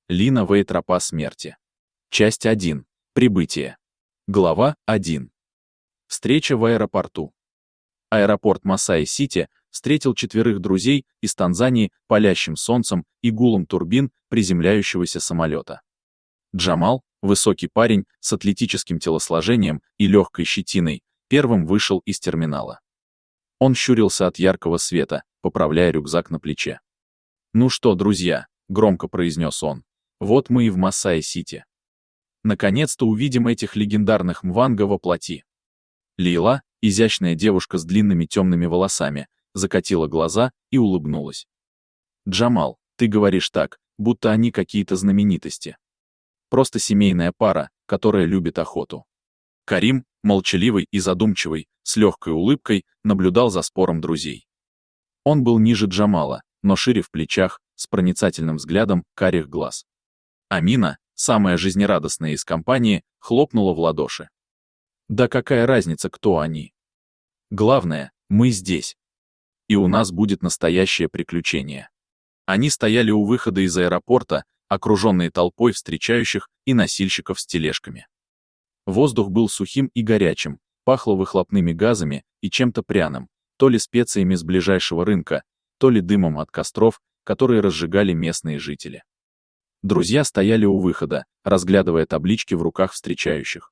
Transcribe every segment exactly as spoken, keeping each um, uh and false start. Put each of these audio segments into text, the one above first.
Лина Вэй. Тропа смерти. Часть один. Прибытие. Глава один. Встреча в аэропорту. Аэропорт Масаи-Сити встретил четверых друзей из Танзании палящим солнцем и гулом турбин приземляющегося самолета. Джамал, высокий парень с атлетическим телосложением и легкой щетиной, первым вышел из терминала. Он щурился от яркого света, поправляя рюкзак на плече. «Ну что, друзья», — громко произнес он, — «вот мы и в Масаи-Сити. Наконец-то увидим этих легендарных мванга во плоти». Лейла, изящная девушка с длинными темными волосами, закатила глаза и улыбнулась. «Джамал, ты говоришь так, будто они какие-то знаменитости. Просто семейная пара, которая любит охоту». Карим, молчаливый и задумчивый, с легкой улыбкой, наблюдал за спором друзей. Он был ниже Джамала, но шире в плечах, с проницательным взглядом карих глаз. Амина, самая жизнерадостная из компании, хлопнула в ладоши. «Да какая разница, кто они? Главное, мы здесь. И у нас будет настоящее приключение». Они стояли у выхода из аэропорта, окруженные толпой встречающих и носильщиков с тележками. Воздух был сухим и горячим, пахло выхлопными газами и чем-то пряным, то ли специями с ближайшего рынка, то ли дымом от костров, которые разжигали местные жители. Друзья стояли у выхода, разглядывая таблички в руках встречающих.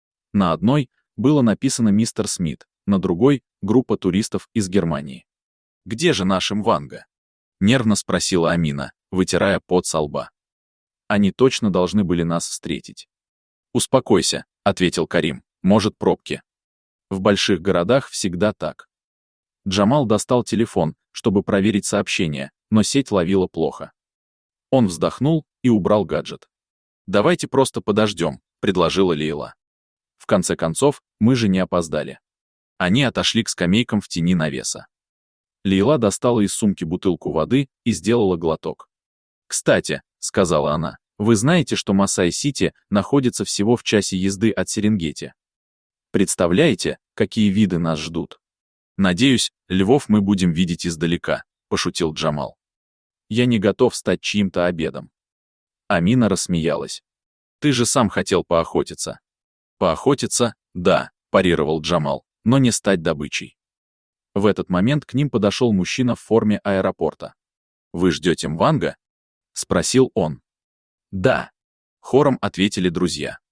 На одной было написано «Мистер Смит», на другой — группа туристов из Германии. «Где же наши мванга?» — нервно спросила Амина, вытирая пот со лба. «Они точно должны были нас встретить». «Успокойся», — ответил Карим, — «может, пробки. В больших городах всегда так». Джамал достал телефон, чтобы проверить сообщение, но сеть ловила плохо. Он вздохнул и убрал гаджет. «Давайте просто подождем», — предложила Лейла. «В конце концов, мы же не опоздали». Они отошли к скамейкам в тени навеса. Лейла достала из сумки бутылку воды и сделала глоток. «Кстати», — сказала она, — «вы знаете, что Масаи-Сити находится всего в часе езды от Серенгети? Представляете, какие виды нас ждут? Надеюсь, львов мы будем видеть издалека», — пошутил Джамал. «Я не готов стать чьим-то обедом». Амина рассмеялась. «Ты же сам хотел поохотиться». «Поохотиться, да», — парировал Джамал, — «но не стать добычей». В этот момент к ним подошел мужчина в форме аэропорта. «Вы ждете мванга?» — спросил он. «Да», — хором ответили друзья.